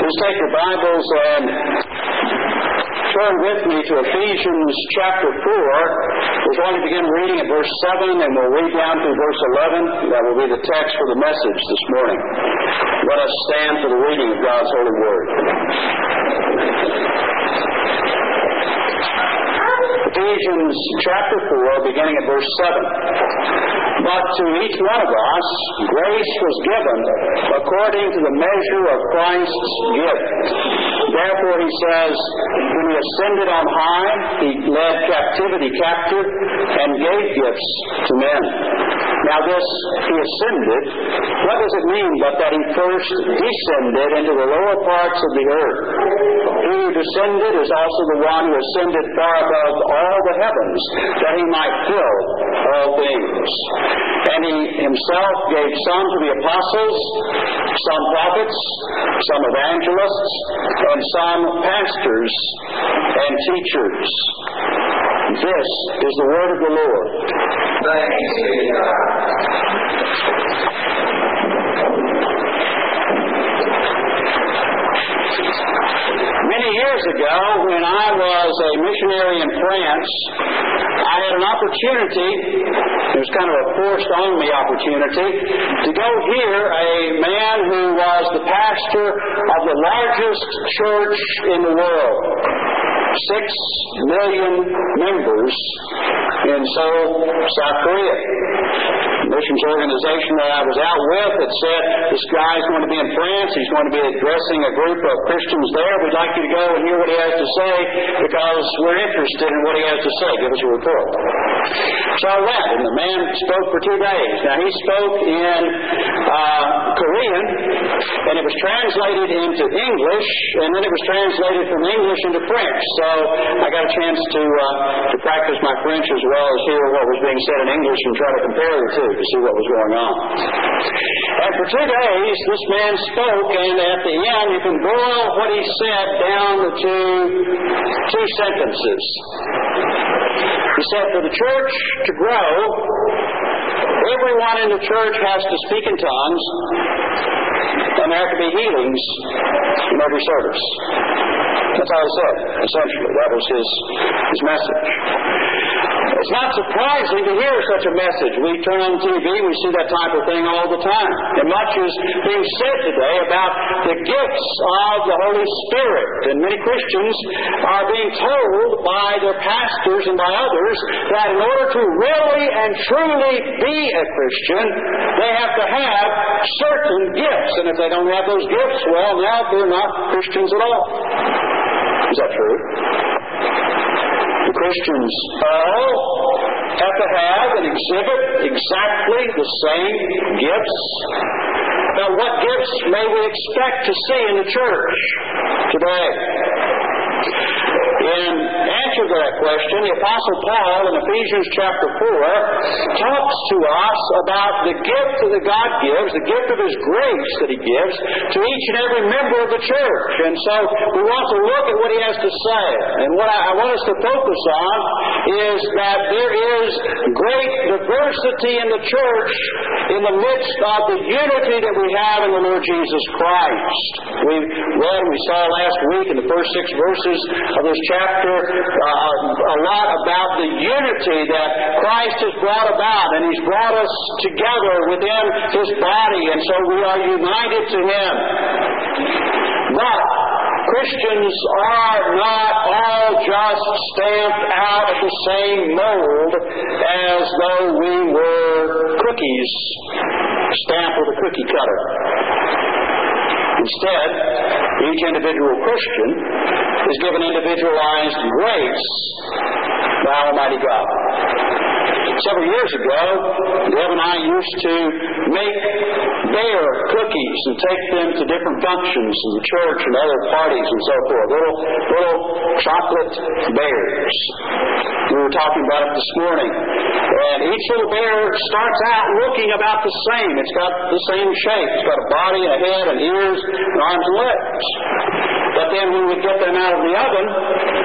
Just take your Bibles and turn with me to Ephesians chapter 4. We're going to begin reading at verse 7, and we'll read down through verse 11. That will be the text for the message this morning. Let us stand for the reading of God's holy word. Ephesians chapter 4, beginning at verse 7. But to each one of us grace was given according to the measure of Christ's gift. Therefore, he says, when he ascended on high, he led captivity captive and gave gifts to men. Now this, he ascended, what does it mean but that he first descended into the lower parts of the earth? He who descended is also the one who ascended far above all the heavens, that he might fill all things. And he himself gave some to be apostles, some prophets, some evangelists, and some pastors and teachers. This is the word of the Lord. Thanks be to God. Many years ago, when I was a missionary in France, I had an opportunity, it was kind of a forced-on-me opportunity, to go hear a man who was the pastor of the largest church in the world. 6 million members in Seoul, South Korea. The missions organization that I was out with had said, this guy's going to be in France, he's going to be addressing a group of Christians there. We'd like you to go and hear what he has to say because we're interested in what he has to say. Give us a report. So I went, and the man spoke for 2 days. Now, he spoke in Korean, and it was translated into English, and then it was translated from English into French. So I got a chance to practice my French as well as hear what was being said in English and try to compare the two to see what was going on. And for 2 days, this man spoke, and at the end, you can boil what he said down to 2 sentences. He said, for the church to grow, everyone in the church has to speak in tongues, and there have to be healings in every service. That's all he said, essentially. That was his message. It's not surprising to hear such a message. We turn on TV, we see that type of thing all the time. And much is being said today about the gifts of the Holy Spirit. And many Christians are being told by their pastors and by others that in order to really and truly be a Christian, they have to have certain gifts. And if they don't have those gifts, well, now they're not Christians at all. Is that true? The Christians all have to have and exhibit exactly the same gifts. Now, what gifts may we expect to see in the church today? In answer to that question, the Apostle Paul in Ephesians chapter 4 talks to us about the gift that God gives, the gift of His grace that He gives to each and every member of the church. And so we want to look at what He has to say. And what I want us to focus on is that there is great diversity in the church in the midst of the unity that we have in the Lord Jesus Christ. We read, we saw last week in the first 6 verses of this chapter a lot about the unity that Christ has brought about, and He's brought us together within His body, and so we are united to Him. But Christians are not all just stamped out of the same mold as though we were cookies stamped with a cookie cutter. Instead, each individual Christian is given individualized grace by Almighty God. Several years ago, Deb and I used to make bear cookies and take them to different functions in the church and other parties and so forth. Little chocolate bears. We were talking about it this morning. And each little bear starts out looking about the same. It's got the same shape. It's got a body and a head and ears and arms and legs. But then when we get them out of the oven,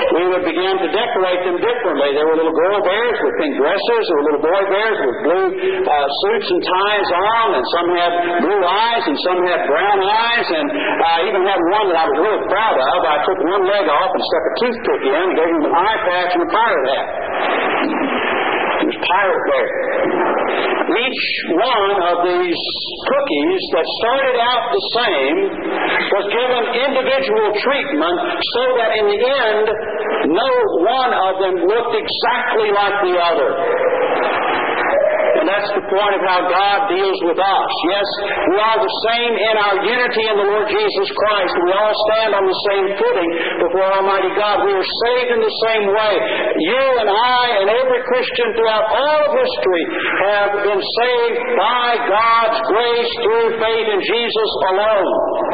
we would begin to decorate them differently. There were little girl bears with pink dresses. There were little boy bears with blue suits and ties on, and some had blue eyes and some had brown eyes, and I even had one that I was really proud of. I took one leg off and stuck a toothpick in and gave him an eye patch and a pirate hat. It was Pirate Bear. Each one of these cookies that started out the same was given individual treatment so that in the end, no one of them looked exactly like the other. And that's the point of how God deals with us. Yes, we are the same in our unity in the Lord Jesus Christ. We all stand on the same footing before Almighty God. We are saved in the same way. You and I and every Christian throughout all of history have been saved by God's grace through faith in Jesus alone.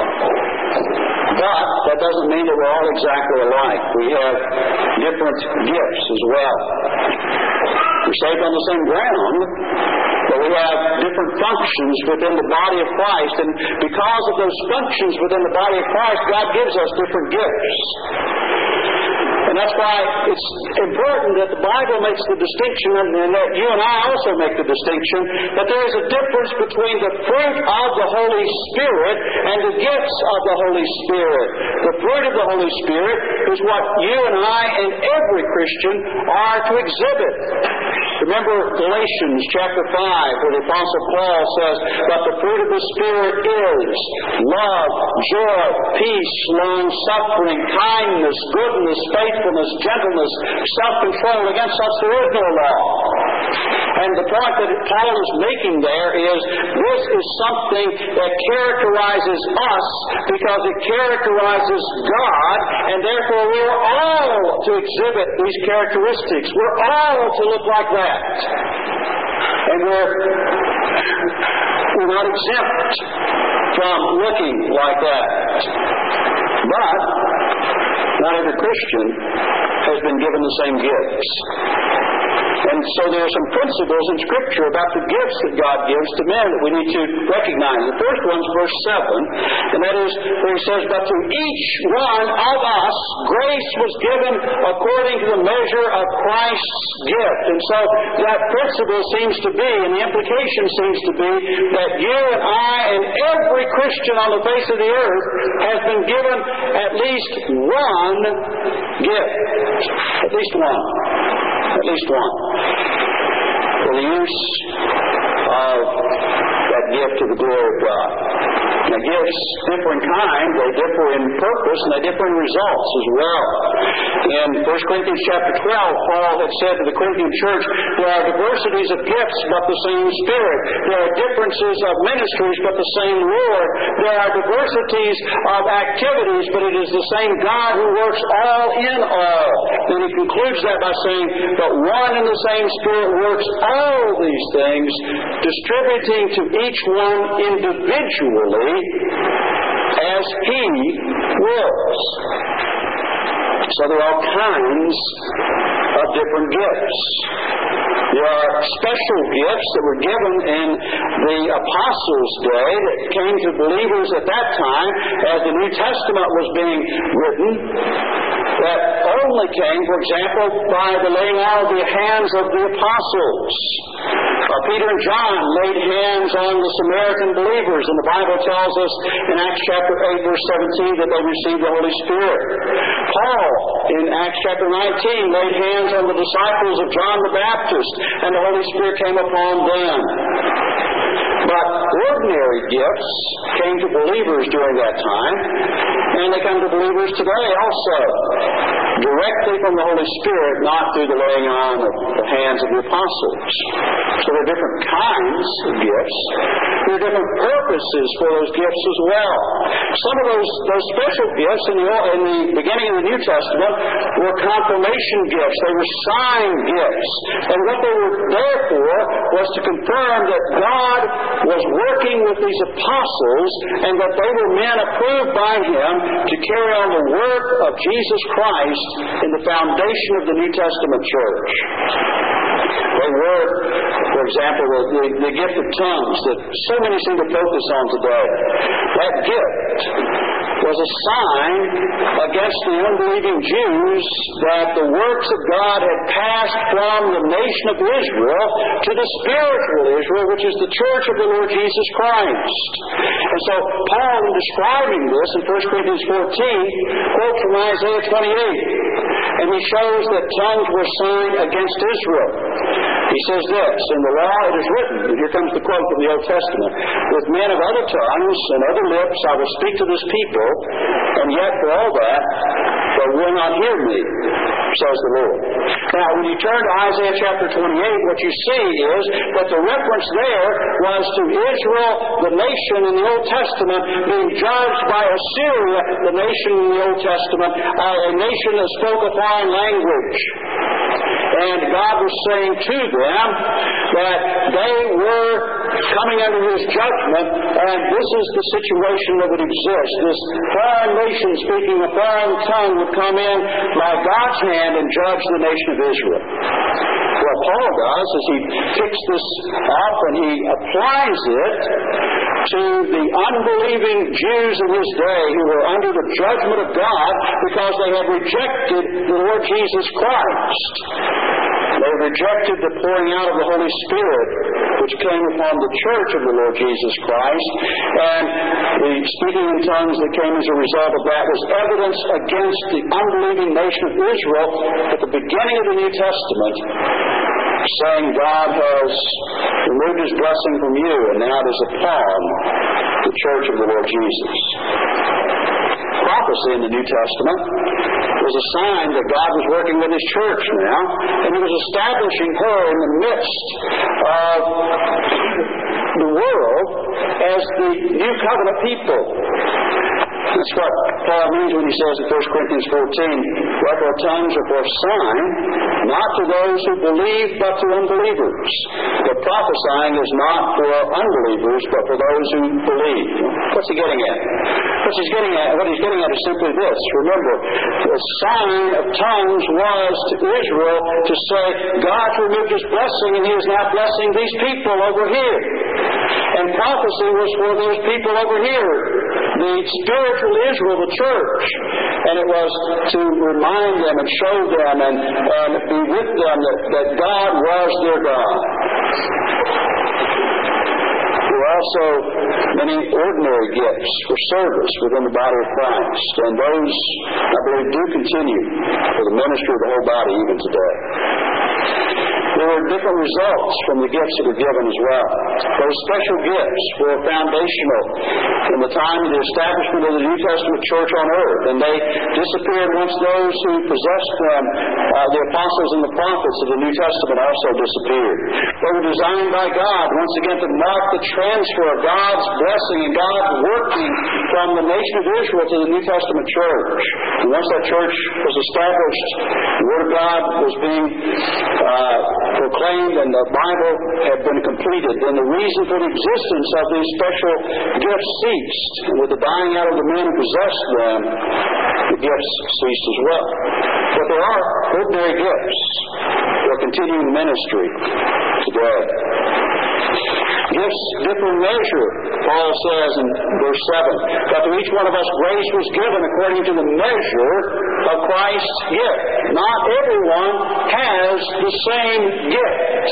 But that doesn't mean that we're all exactly alike. We have different gifts as well. We're saved on the same ground, but we have different functions within the body of Christ. And because of those functions within the body of Christ, God gives us different gifts. And that's why it's important that the Bible makes the distinction, and that you and I also make the distinction, that there is a difference between the fruit of the Holy Spirit and the gifts of the Holy Spirit. The fruit of the Holy Spirit is what you and I and every Christian are to exhibit. Remember Galatians chapter 5, where the Apostle Paul says, "But the fruit of the Spirit is love, joy, peace, long-suffering, kindness, goodness, faithfulness, gentleness, self-control. Against such there is no law." And the point that Paul is making there is, this is something that characterizes us because it characterizes God, and therefore we are all to exhibit these characteristics. We're all to look like that. And we're not exempt from looking like that. But not every Christian has been given the same gifts. And so there are some principles in Scripture about the gifts that God gives to men that we need to recognize. The first one is verse 7, and that is where he says, "But to each one of us grace was given according to the measure of Christ's gift." And so that principle seems to be, and the implication seems to be, that you and I and every Christian on the face of the earth has been given at least one gift. At least one. At least one. For the use of that gift to the glory of God. Now, gifts differ in kind, they differ in purpose, and they differ in results as well. In 1 Corinthians chapter 12, Paul had said to the Corinthian church, there are diversities of gifts, but the same Spirit. There are differences of ministries, but the same Lord. There are diversities of activities, but it is the same God who works all in all. And he concludes that by saying, but one and the same Spirit works all these things, distributing to each one individually as He wills. So there are all kinds of different gifts. There are special gifts that were given in the Apostles' day that came to believers at that time as the New Testament was being written, that only came, for example, by the laying on of the hands of the apostles. Peter and John laid hands on the Samaritan believers, and the Bible tells us in Acts chapter 8, verse 17, that they received the Holy Spirit. Paul, in Acts chapter 19, laid hands on the disciples of John the Baptist, and the Holy Spirit came upon them. But ordinary gifts came to believers during that time, and they come to believers today also, directly from the Holy Spirit, not through the laying on of the hands of the apostles. So there are different kinds of gifts. There are different purposes for those gifts as well. Some of those special gifts in the beginning of the New Testament were confirmation gifts. They were sign gifts. And what they were there for was to confirm that God was working with these apostles and that they were men approved by Him to carry on the work of Jesus Christ in the foundation of the New Testament church. They were, for example, the gift of tongues that so many seem to focus on today. That gift was a sign against the unbelieving Jews that the works of God had passed from the nation of Israel to the spiritual Israel, which is the church of the Lord Jesus Christ. And so Paul, in describing this in 1 Corinthians 14, quotes from Isaiah 28. And he shows that tongues were signed against Israel. He says this, "In the law it is written," and here comes the quote from the Old Testament, "With men of other tongues and other lips I will speak to this people, and yet for all that they will not hear me, says the Lord." Now, when you turn to Isaiah chapter 28, what you see is that the reference there was to Israel, the nation in the Old Testament, being judged by Assyria, the nation in the Old Testament, a nation that spoke a foreign language. And God was saying to them that they were coming under His judgment, and this is the situation that would exist. This foreign nation speaking a foreign tongue would come in by God's hand and judge the nation of Israel. What Paul does is he picks this up and he applies it to the unbelieving Jews in his day who were under the judgment of God because they had rejected the Lord Jesus Christ. They rejected the pouring out of the Holy Spirit which came upon the church of the Lord Jesus Christ, and the speaking in tongues that came as a result of that was evidence against the unbelieving nation of Israel at the beginning of the New Testament, saying God has removed His blessing from you, and now it is upon the church of the Lord Jesus. Prophecy in the New Testament was a sign that God was working with His church now, and He was establishing her in the midst of the world as the new covenant people. That's what Paul means when he says in 1 Corinthians 14, "Wherefore tongues are for a sign, not to those who believe, but to unbelievers." But prophesying is not for unbelievers, but for those who believe. What's he getting at? What he's getting at is simply this. Remember, the sign of tongues was to Israel to say, God's removed His blessing and He is now blessing these people over here. And prophecy was for those people over here, the spiritual Israel, the church. And it was to remind them and show them and be with them that God was their God. There are also many ordinary gifts for service within the body of Christ, and those, I believe, do continue for the ministry of the whole body even today. There were different results from the gifts that were given as well. Those special gifts were foundational in the time of the establishment of the New Testament church on earth, and they disappeared once those who possessed them, the apostles and the prophets of the New Testament, also disappeared. They were designed by God, once again, to mark the transfer of God's blessing and God's working from the nation of Israel to the New Testament church. And once that church was established, the Word of God was being proclaimed and the Bible had been completed, then the reason for the existence of these special gifts ceased. And with the dying out of the men who possessed them, the gifts ceased as well. But there are ordinary gifts for continuing ministry today. Gifts differ in measure, Paul says in verse 7. But to each one of us grace was given according to the measure of Christ's gift. Not everyone has the same gift.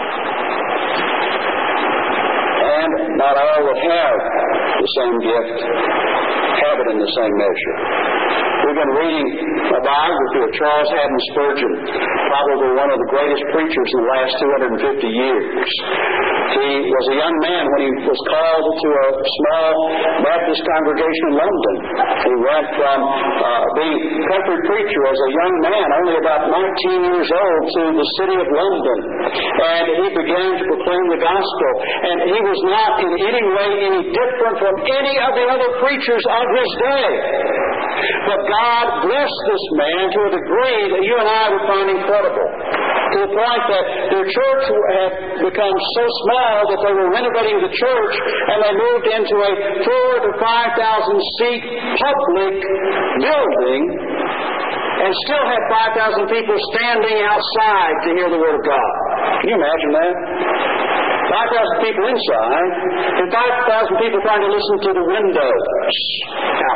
And not all that have the same gift have it in the same measure. We've been reading a biography of Charles Haddon Spurgeon, probably one of the greatest preachers in the last 250 years. He was a young man when he was called to a small Baptist congregation in London. He went from being a country preacher as a young man, only about 19 years old, to the city of London. And he began to proclaim the gospel. And he was not in any way any different from any of the other preachers of his day. But God blessed this man to a degree that you and I would find incredible. To the point that their church had become so small that they were renovating the church and they moved into a 4,000 to 5,000 seat public building and still had 5,000 people standing outside to hear the Word of God. Can you imagine that? 5,000 people inside and 5,000 people trying to listen to the windows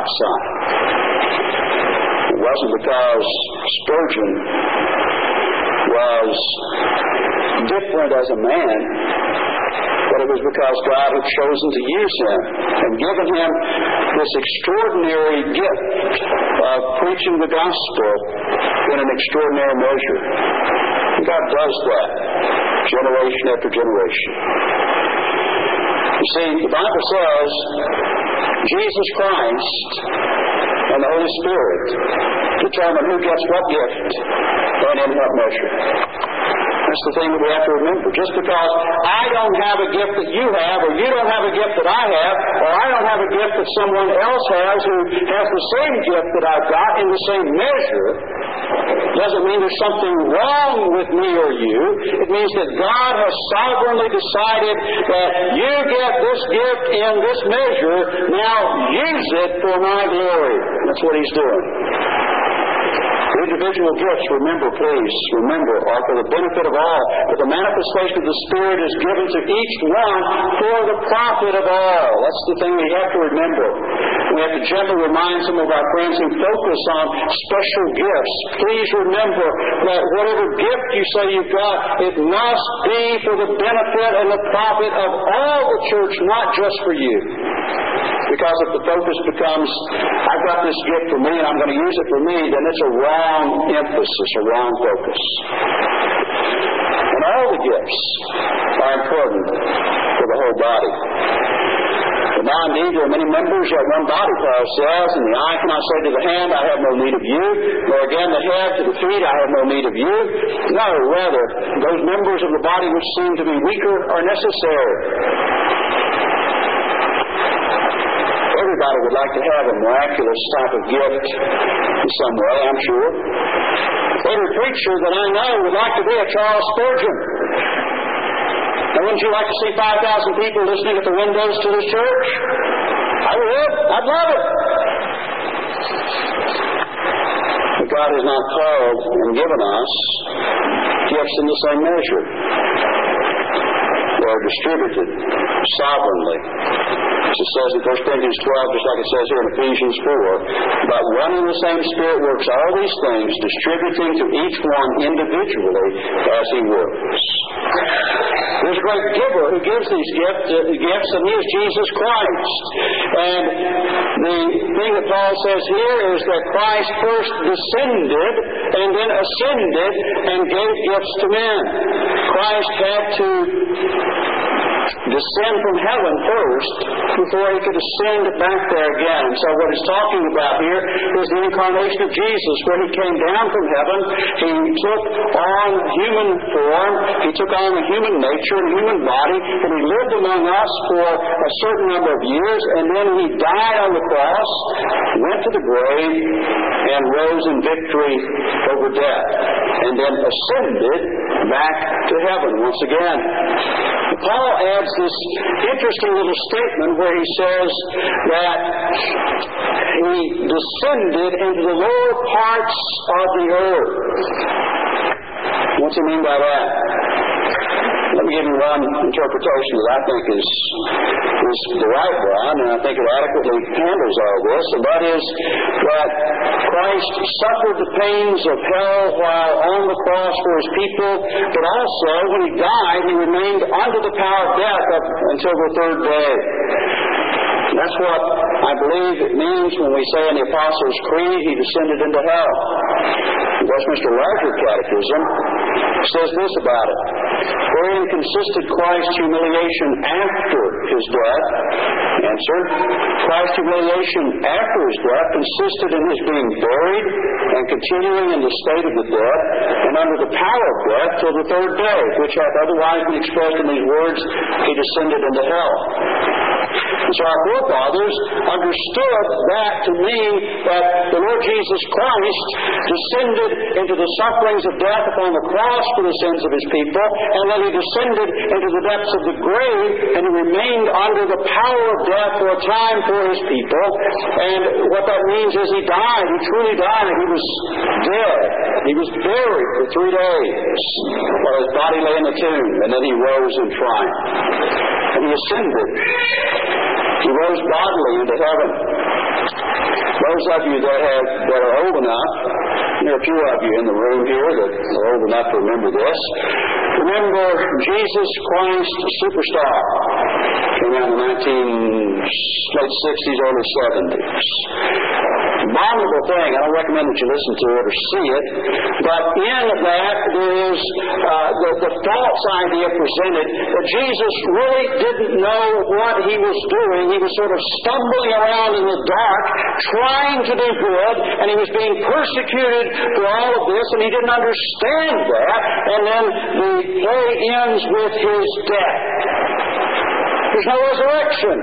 Son. It wasn't because Spurgeon was different as a man, but it was because God had chosen to use him and given him this extraordinary gift of preaching the gospel in an extraordinary measure. And God does that generation after generation. You see, the Bible says Jesus Christ and the Holy Spirit determine who gets what gift and in what measure. That's the thing that we have to remember. Just because I don't have a gift that you have, or you don't have a gift that I have, or I don't have a gift that someone else has who has the same gift that I've got in the same measure, doesn't mean there's something wrong with me or you. It means that God has sovereignly decided that you get this gift in this measure, now use it for my glory. That's what He's doing. Individual gifts, remember, are for the benefit of all. But the manifestation of the Spirit is given to each one for the profit of all. That's the thing we have to remember. We have to gently remind some of our friends who focus on special gifts. Please remember that whatever gift you say you've got, it must be for the benefit and the profit of all the church, not just for you. Because if the focus becomes, I've got this gift for me and I'm going to use it for me, then it's a wrong emphasis, a wrong focus. And all the gifts are important for the whole body. But now indeed there are many members, yet one body, Paul says, and the eye cannot say to the hand, I have no need of you, nor again the head to the feet, I have no need of you. No, rather, those members of the body which seem to be weaker are necessary. Everybody would like to have a miraculous type of gift in some way, I'm sure. Every preacher that I know would like to be a Charles Spurgeon. Now, wouldn't you like to see 5,000 people listening at the windows to this church? I would. I'd love it. But God has not called and given us gifts in the same measure. They are distributed sovereignly. As it says in 1 Corinthians 12, just like it says here in Ephesians 4, but one and the same Spirit works all these things, distributing to each one individually as He wills. There's a great giver who gives these gifts, and He is Jesus Christ. And the thing that Paul says here is that Christ first descended and then ascended and gave gifts to men. Christ had to descend from heaven first before He could ascend back there again. And so what He's talking about here is the incarnation of Jesus. When He came down from heaven, He took on human form, He took on a human nature and human body, and He lived among us for a certain number of years, and then He died on the cross, went to the grave, and rose in victory over death, and then ascended back to heaven once again. Paul adds this interesting little statement where he says that He descended into the lower parts of the earth. What's he mean by that? Let me give you one interpretation that I think is the right one, and I think it adequately handles all this, and that is that Christ suffered the pains of hell while on the cross for His people, but also when He died, He remained under the power of death up until the third day. And that's what I believe it means when we say in the Apostles' Creed, He descended into hell. The Westminster Larger Catechism says this about it. Wherein consisted Christ's humiliation after His death? Answer. Christ's humiliation after His death consisted in His being buried and continuing in the state of the dead and under the power of death till the third day, which hath otherwise been expressed in these words, He descended into hell. And so our forefathers understood that to mean that the Lord Jesus Christ descended into the sufferings of death upon the cross for the sins of His people, and then He descended into the depths of the grave, and He remained under the power of death for a time for His people. And what that means is He died. He truly died. He was dead. He was buried for 3 days while His body lay in the tomb, and then He rose in triumph. And He ascended. He rose bodily into heaven. those of you that are old enough, there are a few of you in the room here that are old enough to remember this. Remember Jesus Christ Superstar. Came out in the late 60s, early 70s. Abominable thing. I don't recommend that you listen to it or see it. But in that, there is the false idea presented that Jesus really didn't know what He was doing. He was sort of stumbling around in the dark, trying to do good, and He was being persecuted for all of this, and He didn't understand that. And then the play ends with His death. There's no resurrection.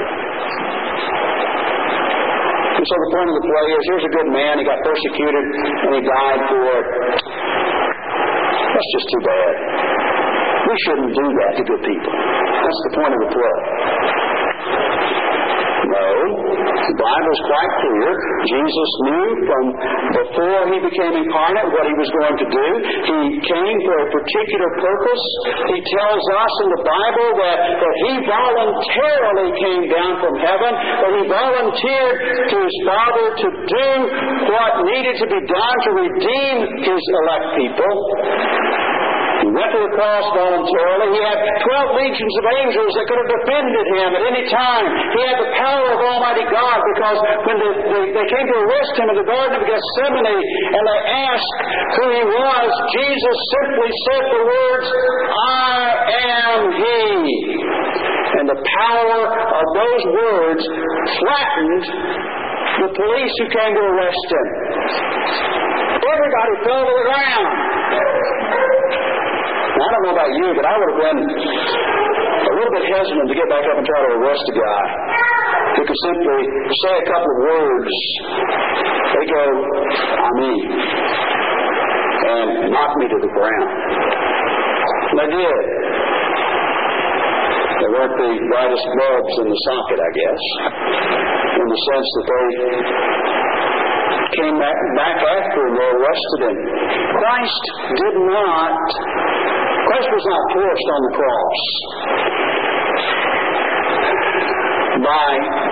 And so the point of the play is, here's a good man, he got persecuted, and he died for it. That's just too bad. We shouldn't do that to good people. That's the point of the play. No, the Bible is quite clear. Jesus knew from before He became incarnate what He was going to do. He came for a particular purpose. He tells us in the Bible that He voluntarily came down from heaven, that He volunteered to His Father to do what needed to be done to redeem His elect people. He went to the cross voluntarily. He had 12 legions of angels that could have defended Him at any time. He had the power of Almighty God, because when they came to arrest Him in the Garden of Gethsemane and they asked who He was, Jesus simply said the words, "I am He." And the power of those words flattened the police who came to arrest Him. Everybody fell to the ground. I don't know about you, but I would have been a little bit hesitant to get back up and try to arrest a guy who could simply say a couple of words. They go, "I'm He," and knock me to the ground. And they did. They weren't the brightest bulbs in the socket, I guess, in the sense that they came back after and they arrested Him. Christ was not forced on the cross by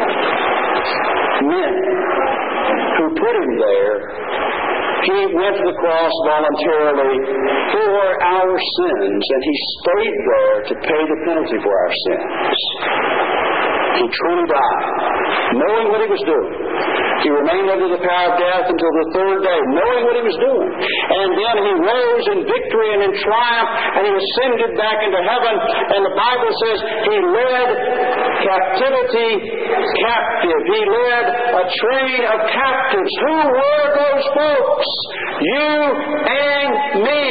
men who put Him there. He went to the cross voluntarily for our sins, and He stayed there to pay the penalty for our sins. He truly died, knowing what He was doing. He remained under the power of death until the third day, knowing what He was doing. And then He rose in victory and in triumph, and He ascended back into heaven. And the Bible says He led captivity captive. He led a train of captives. Who were those folks? You and me.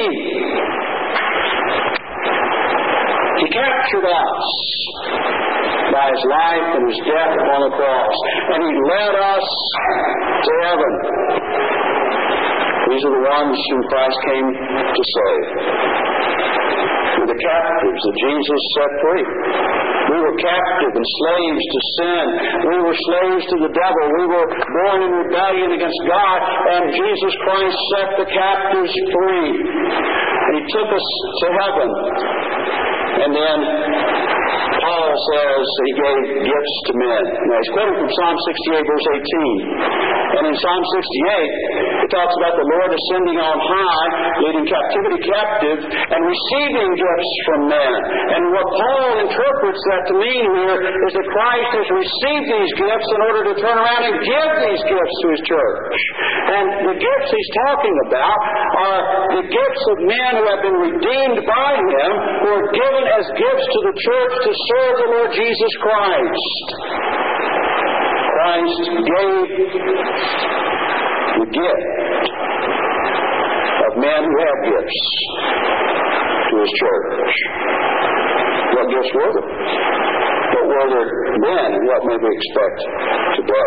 He captured us by His life and His death upon the cross. And He led us to heaven. These are the ones whom Christ came to save. We're the captives that Jesus set free. We were captive and slaves to sin. We were slaves to the devil. We were born in rebellion against God, and Jesus Christ set the captives free. And He took us to heaven. And then Paul says He gave gifts to men. Now, he's quoting from Psalm 68, verse 18. And in Psalm 68, it talks about the Lord ascending on high, leading captivity captive, and receiving gifts from men. And what Paul interprets that to mean here is that Christ has received these gifts in order to turn around and give these gifts to His church. And the gifts he's talking about are the gifts of men who have been redeemed by Him, who are given as gifts to the church to serve the Lord Jesus Christ. Christ gave the gift of men who have gifts to His church. What gifts were there? What were there then, and what may we expect today?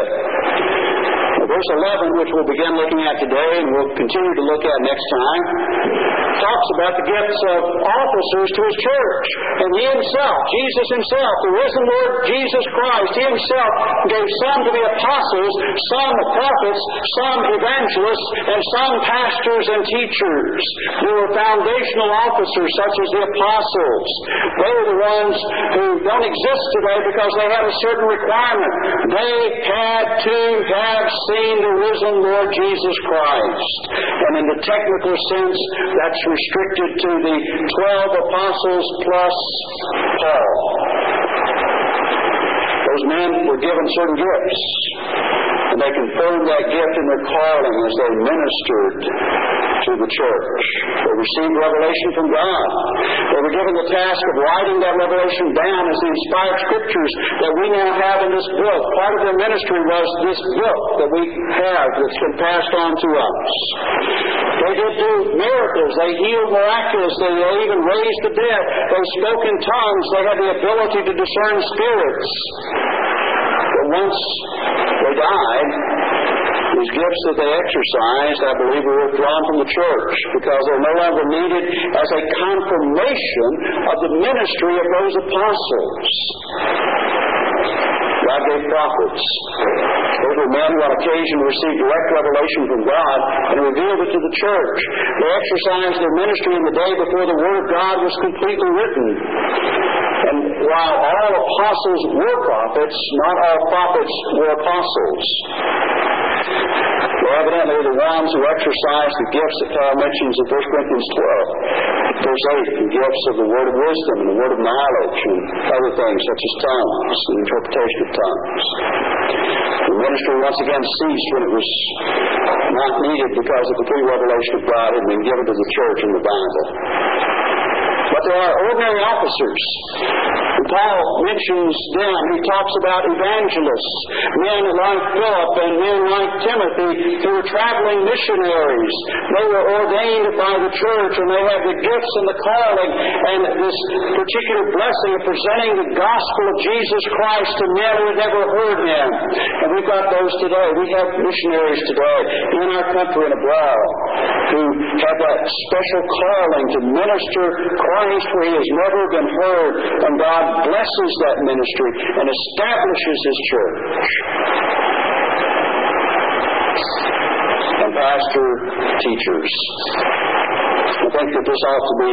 Verse 11, which we'll begin looking at today and we'll continue to look at next time, talks about the gifts of officers to His church. And He Himself, Jesus Himself, the risen Lord Jesus Christ, He Himself gave some to be apostles, some prophets, some evangelists, and some pastors and teachers. There were foundational officers such as the apostles. They were the ones who don't exist today because they had a certain requirement. They had to have seen the risen Lord Jesus Christ. And in the technical sense, that's restricted to the 12 apostles plus Paul. Those men were given certain gifts. And they confirmed that gift in their calling as they ministered to the church. They received revelation from God. They were given the task of writing that revelation down as the inspired Scriptures that we now have in this book. Part of their ministry was this book that we have that's been passed on to us. They did do miracles. They healed miraculously. They even raised the dead. They spoke in tongues. They had the ability to discern spirits. But once they died, these gifts that they exercised, I believe, were withdrawn from the church because they're no longer needed as a confirmation of the ministry of those apostles. God gave prophets. Those were men who on occasion received direct revelation from God and revealed it to the church. They exercised their ministry in the day before the Word of God was completely written. And while all apostles were prophets, not all prophets were apostles. Well, evidently the ones who exercised the gifts that Paul mentions in 1 Corinthians 12, verse 8, the gifts of the word of wisdom and the word of knowledge and other things such as tongues and interpretation of tongues. The ministry once again ceased when it was not needed because of the free revelation of God had been given to the church in the Bible. But there are ordinary officers. And Paul mentions them. He talks about evangelists, men like Philip and men like Timothy who were traveling missionaries. They were ordained by the church and they had the gifts and the calling and this particular blessing of presenting the gospel of Jesus Christ to men who had never heard Him. And we've got those today. We have missionaries today in our country and abroad who have that special calling to minister Christ where He has never been heard, and God blesses that ministry and establishes His church. And pastor teachers. I think that this ought to be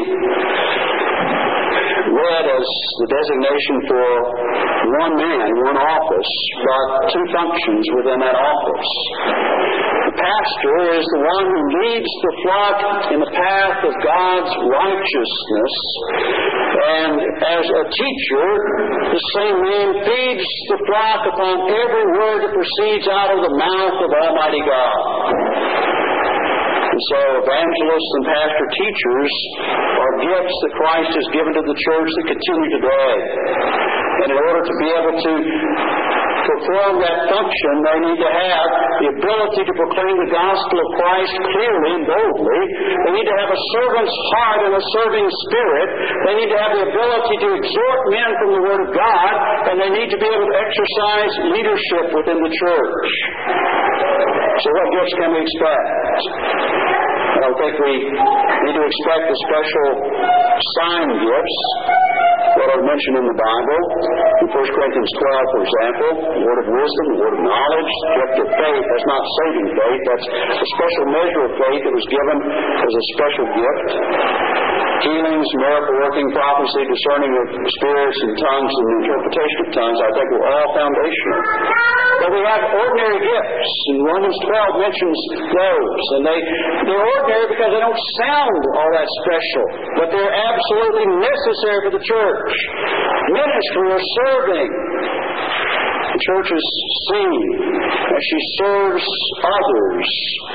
read as the designation for one man, one office, but two functions within that office. The pastor is the one who leads the flock in the path of God's righteousness. And as a teacher, the same man feeds the flock upon every word that proceeds out of the mouth of Almighty God. And so evangelists and pastor teachers are gifts that Christ has given to the church that continue today. And in order to be able to perform that function, they need to have the ability to proclaim the gospel of Christ clearly and boldly. They need to have a servant's heart and a serving spirit. They need to have the ability to exhort men from the Word of God, and they need to be able to exercise leadership within the church. So what gifts can we expect? I don't think we need to expect the special sign gifts that are mentioned in the Bible. In 1 Corinthians 12, for example, the word of wisdom, the word of knowledge, the gift of faith. That's not saving faith. That's a special measure of faith that was given as a special gift. Healings, miracle working, prophecy, discerning of spirits and tongues, and the interpretation of tongues, I think were all foundational. But we have ordinary gifts, and Romans 12 mentions those. And they're ordinary because they don't sound all that special, but they're absolutely necessary for the church. Ministry or serving. The church is seen as she serves others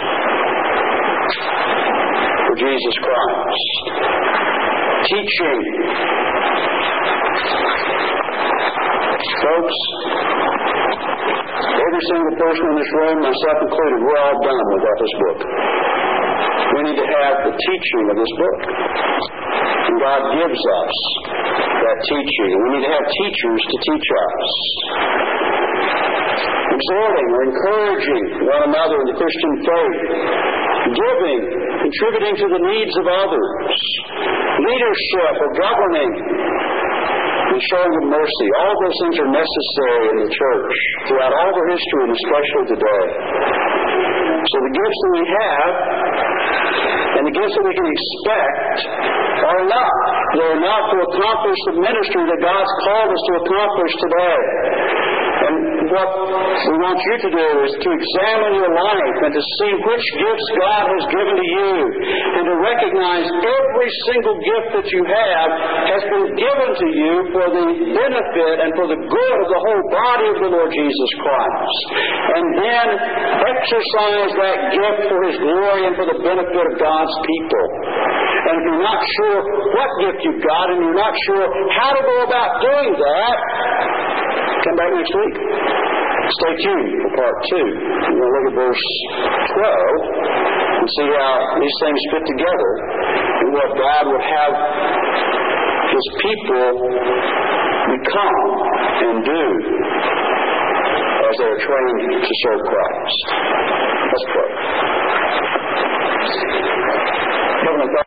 for Jesus Christ. Teaching. Folks, every single person in this room, myself included, we're all done without this book. We need to have the teaching of this book. And God gives us that teaching. We need to have teachers to teach us. exhorting or encouraging one another in the Christian faith, giving, contributing to the needs of others, leadership or governing, and showing of mercy. All those things are necessary in the church throughout all of history and especially today. So the gifts that we have and the gifts that we can expect are enough. They're enough to accomplish the ministry that God's called us to accomplish today. And what we want you to do is to examine your life and to see which gifts God has given to you and to recognize every single gift that you have has been given to you for the benefit and for the good of the whole body of the Lord Jesus Christ. And then exercise that gift for His glory and for the benefit of God's people. And if you're not sure what gift you've got and you're not sure how to go about doing that, come back next week. Stay tuned for part 2. We're going to look at verse 12 and see how these things fit together and what God would have His people become and do as they are trained to serve Christ. Let's pray. Heavenly Father,